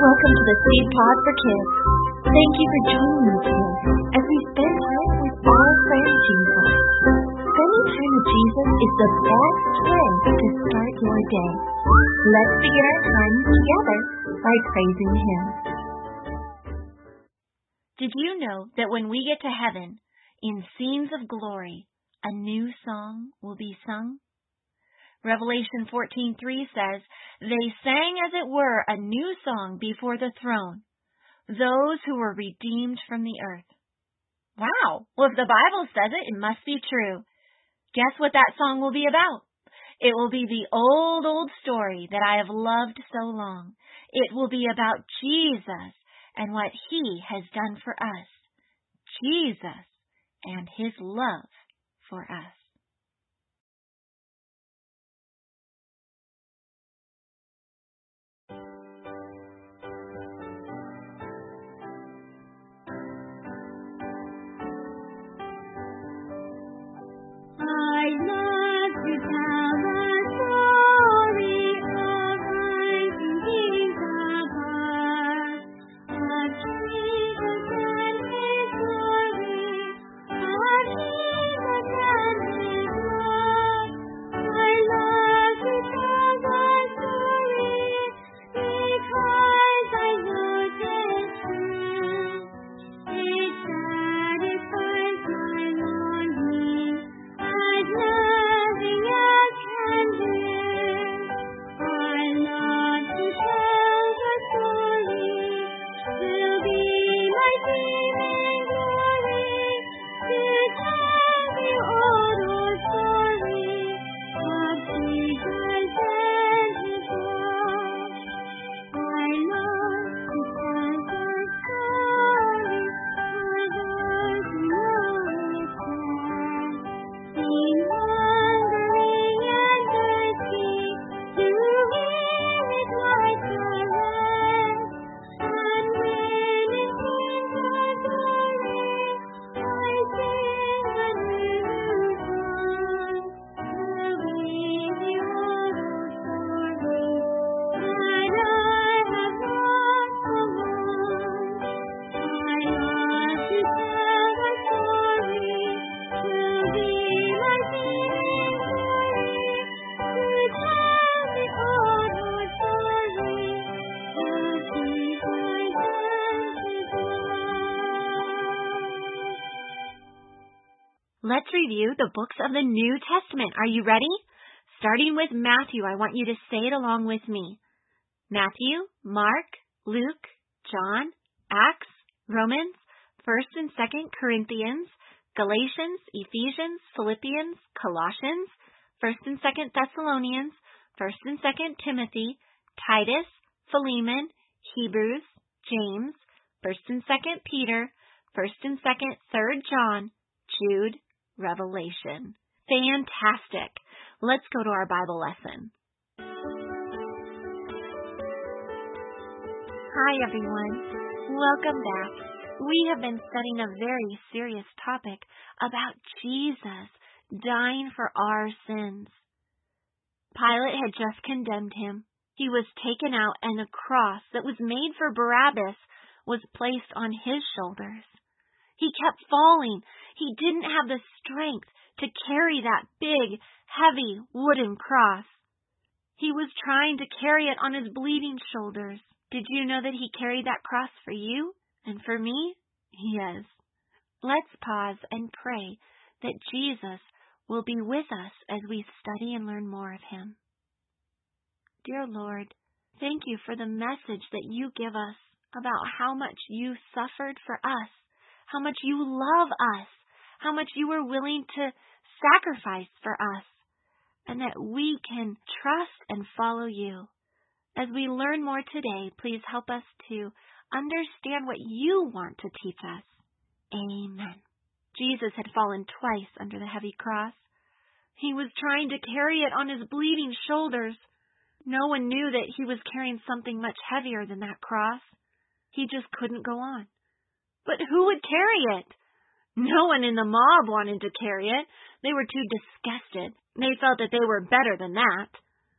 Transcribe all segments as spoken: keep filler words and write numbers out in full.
Welcome to the Seed Pod for Kids. Thank you for joining me today as we spend time with our friend Jesus. Spending time with Jesus is the best way to start your day. Let's begin our time together by praising Him. Did you know that when we get to heaven, in scenes of glory, a new song will be sung? Revelation fourteen three says, "They sang as it were a new song before the throne, those who were redeemed from the earth." Wow! Well, if the Bible says it, it must be true. Guess what that song will be about? It will be the old, old story that I have loved so long. It will be about Jesus and what He has done for us. Jesus and His love for us. I love to tell the story of rising kings above, of Jesus and His glory, of Jesus and His love. I love to tell the story because I know it's true. It satisfies my longing. Nothing else can do. I love to tell the story, will be my theme in glory, to tell the old, old story of Jesus and His love. I love to tell the story for those who know it best. Being hungry and thirsty to hear it like the rest, and when it seems the glory, I sing a new song. Will be the old, old story that I have lost so long. I love to tell the story, will be my theme in glory, to tell the old, old story of Jesus and His love. Let's review the books of the New Testament. Are you ready? Starting with Matthew, I want you to say it along with me. Matthew, Mark, Luke, John, Acts, Romans, First and Second Corinthians, Galatians, Ephesians, Philippians, Colossians, First and Second Thessalonians, First and Second Timothy, Titus, Philemon, Hebrews, James, First and Second Peter, First and Second Third John, Jude, Revelation. Fantastic! Let's go to our Bible lesson. Hi everyone. Welcome back. We have been studying a very serious topic about Jesus dying for our sins. Pilate had just condemned Him. He was taken out, and a cross that was made for Barabbas was placed on His shoulders. He kept falling. He didn't have the strength to carry that big, heavy wooden cross. He was trying to carry it on His bleeding shoulders. Did you know that He carried that cross for you? And for me, yes. Let's pause and pray that Jesus will be with us as we study and learn more of Him. Dear Lord, thank You for the message that You give us about how much You suffered for us, how much You love us, how much You were willing to sacrifice for us, and that we can trust and follow You. As we learn more today, please help us to understand what You want to teach us. Amen. Jesus had fallen twice under the heavy cross. He was trying to carry it on His bleeding shoulders. No one knew that He was carrying something much heavier than that cross. He just couldn't go on. But who would carry it? No one in the mob wanted to carry it. They were too disgusted. They felt that they were better than that.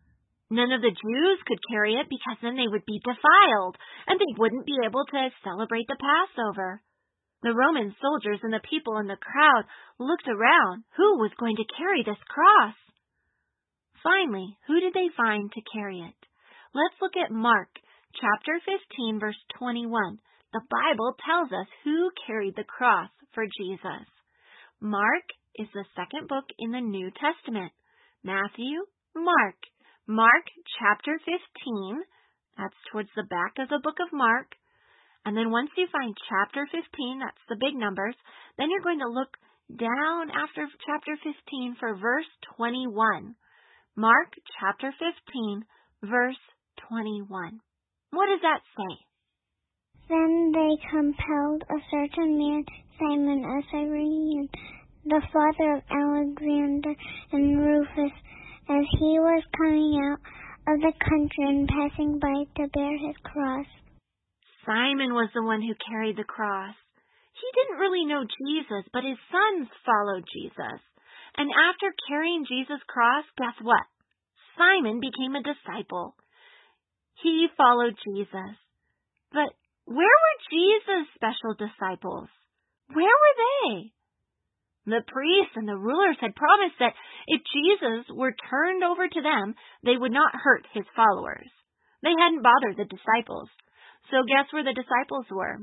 None of the Jews could carry it because then they would be defiled, and they wouldn't be able to celebrate the Passover. The Roman soldiers and the people in the crowd looked around. Who was going to carry this cross? Finally, who did they find to carry it? Let's look at Mark chapter fifteen, verse twenty-one. The Bible tells us who carried the cross for Jesus. Mark is the second book in the New Testament. Matthew, Mark. Mark chapter fifteen, that's towards the back of the book of Mark. And then once you find chapter fifteen, that's the big numbers, then you're going to look down after chapter fifteen for verse twenty-one. Mark chapter fifteen, verse twenty-one. What does that say? Then they compelled a certain man, Simon a Cyrene, the father of Alexander and Rufus, as he was coming out of the country and passing by to bear his cross. Simon was the one who carried the cross. He didn't really know Jesus, but his sons followed Jesus. And after carrying Jesus' cross, guess what? Simon became a disciple. He followed Jesus. But where were Jesus' special disciples? Where were they? The priests and the rulers had promised that if Jesus were turned over to them, they would not hurt his followers. They hadn't bothered the disciples. So guess where the disciples were?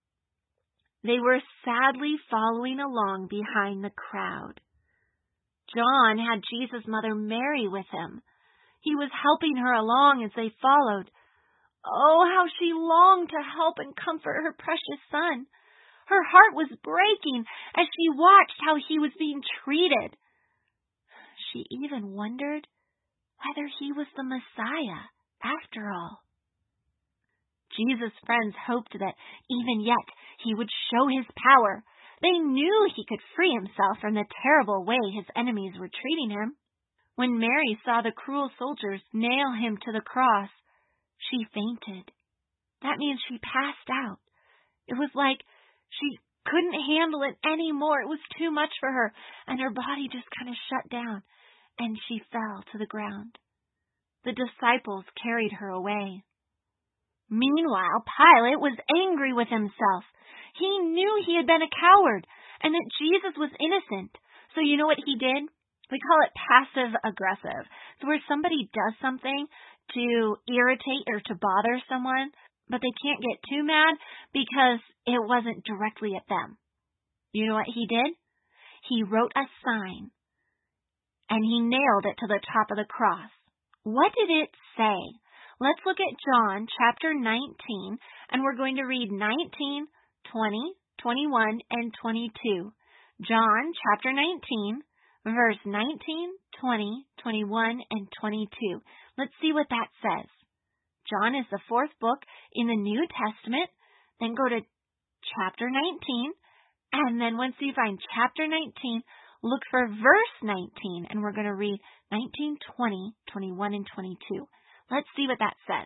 They were sadly following along behind the crowd. John had Jesus' mother Mary with him. He was helping her along as they followed. Oh, how she longed to help and comfort her precious son. Her heart was breaking as she watched how he was being treated. She even wondered whether he was the Messiah after all. Jesus' friends hoped that even yet he would show his power. They knew he could free himself from the terrible way his enemies were treating him. When Mary saw the cruel soldiers nail him to the cross, she fainted. That means she passed out. It was like she couldn't handle it anymore. It was too much for her, and her body just kind of shut down, and she fell to the ground. The disciples carried her away. Meanwhile, Pilate was angry with himself. He knew he had been a coward and that Jesus was innocent. So you know what he did? We call it passive-aggressive. So where somebody does something to irritate or to bother someone, but they can't get too mad because it wasn't directly at them. You know what he did? He wrote a sign and he nailed it to the top of the cross. What did it say? Let's look at John chapter nineteen, and we're going to read nineteen, twenty, twenty-one, and twenty-two. John chapter nineteen, verse nineteen, twenty, twenty-one, and twenty-two. Let's see what that says. John is the fourth book in the New Testament. Then go to chapter nineteen, and then once you find chapter nineteen, look for verse nineteen, and we're going to read nineteen, twenty, twenty-one, and twenty-two. Let's see what that says.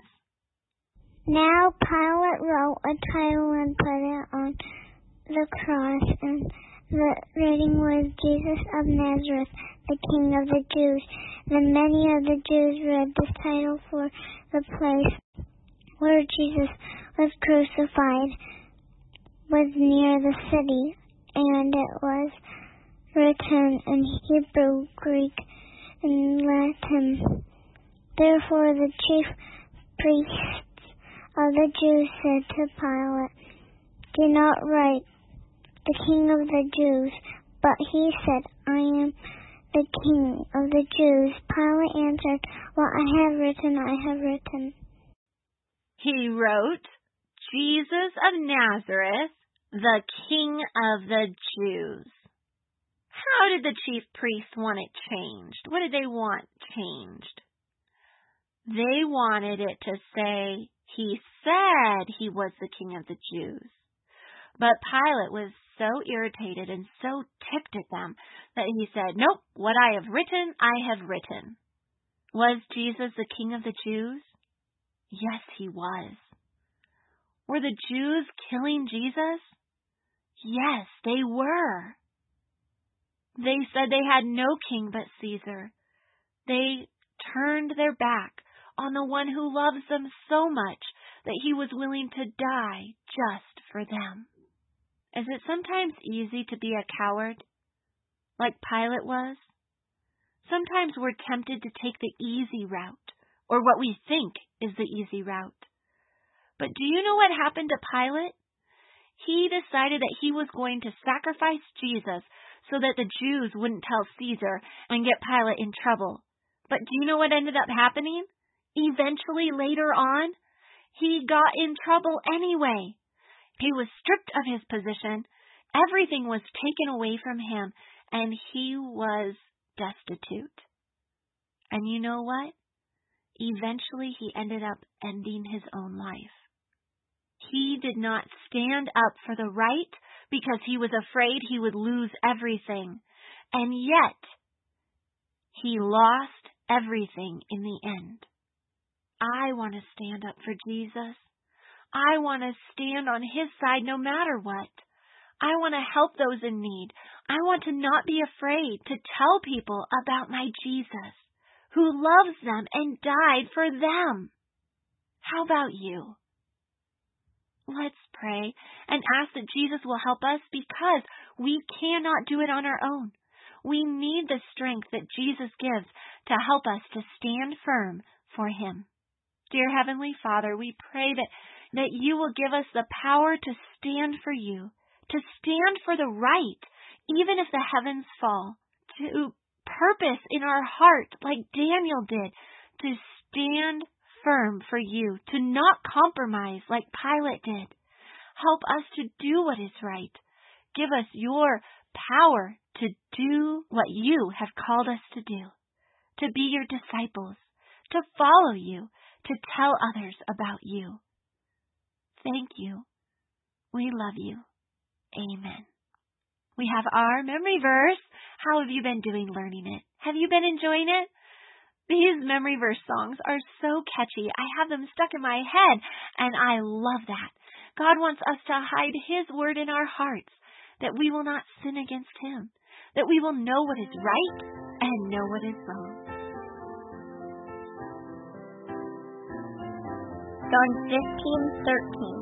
Now Pilate wrote a title and put it on the cross, and the writing was Jesus of Nazareth, the King of the Jews. Then many of the Jews read this title, for the place where Jesus was crucified was near the city, and it was written in Hebrew, Greek, and Latin. Therefore the chief priests of the Jews said to Pilate, "Do not write the King of the Jews." But he said, "I am the King of the Jews." Pilate answered, "What I have written, I have written." He wrote, Jesus of Nazareth, the King of the Jews. How did the chief priests want it changed? What did they want changed? They wanted it to say, he said he was the King of the Jews. But Pilate was so irritated and so ticked at them that he said, "Nope, what I have written, I have written." Was Jesus the King of the Jews? Yes, he was. Were the Jews killing Jesus? Yes, they were. They said they had no king but Caesar. They turned their back on the one who loves them so much that he was willing to die just for them. Is it sometimes easy to be a coward, like Pilate was? Sometimes we're tempted to take the easy route, or what we think is the easy route. But do you know what happened to Pilate? He decided that he was going to sacrifice Jesus so that the Jews wouldn't tell Caesar and get Pilate in trouble. But do you know what ended up happening? Eventually, later on, he got in trouble anyway. He was stripped of his position, everything was taken away from him, and he was destitute. And you know what? Eventually, he ended up ending his own life. He did not stand up for the right because he was afraid he would lose everything. And yet, he lost everything in the end. I want to stand up for Jesus. I want to stand on his side no matter what. I want to help those in need. I want to not be afraid to tell people about my Jesus, who loves them and died for them. How about you? Let's pray and ask that Jesus will help us because we cannot do it on our own. We need the strength that Jesus gives to help us to stand firm for him. Dear Heavenly Father, we pray that, that you will give us the power to stand for you, to stand for the right, even if the heavens fall, to purpose in our heart, like Daniel did, to stand firm for you, to not compromise like Pilate did. Help us to do what is right. Give us your power to do what you have called us to do, to be your disciples, to follow you, to tell others about you. Thank you. We love you. Amen. We have our memory verse. How have you been doing learning it? Have you been enjoying it? These memory verse songs are so catchy. I have them stuck in my head, and I love that. God wants us to hide his word in our hearts, that we will not sin against him, that we will know what is right and know what is wrong. John fifteen thirteen.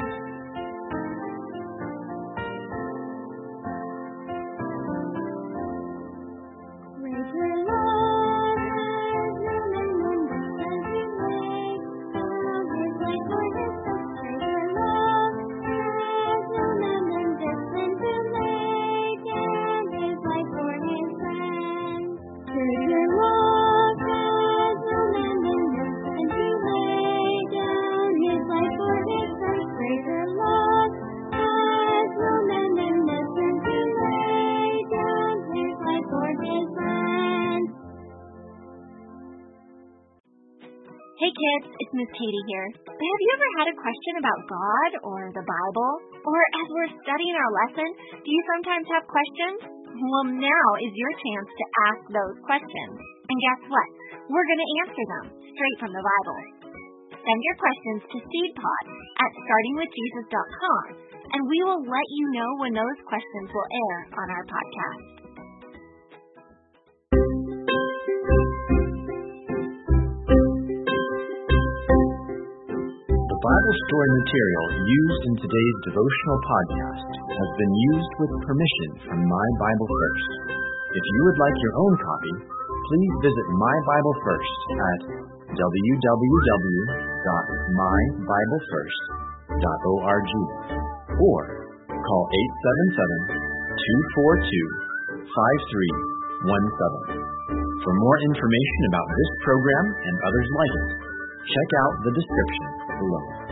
Hey kids, it's Miss Katie here. Have you ever had a question about God or the Bible? Or as we're studying our lesson, do you sometimes have questions? Well, now is your chance to ask those questions. And guess what? We're going to answer them straight from the Bible. Send your questions to seedpod at starting with jesus dot com, and we will let you know when those questions will air on our podcast. The Bible story material used in today's devotional podcast has been used with permission from My Bible First. If you would like your own copy, please visit My Bible First at w w w dot my bible first dot org or call eight seven seven, two four two, five three one seven. For more information about this program and others like it, check out the description below.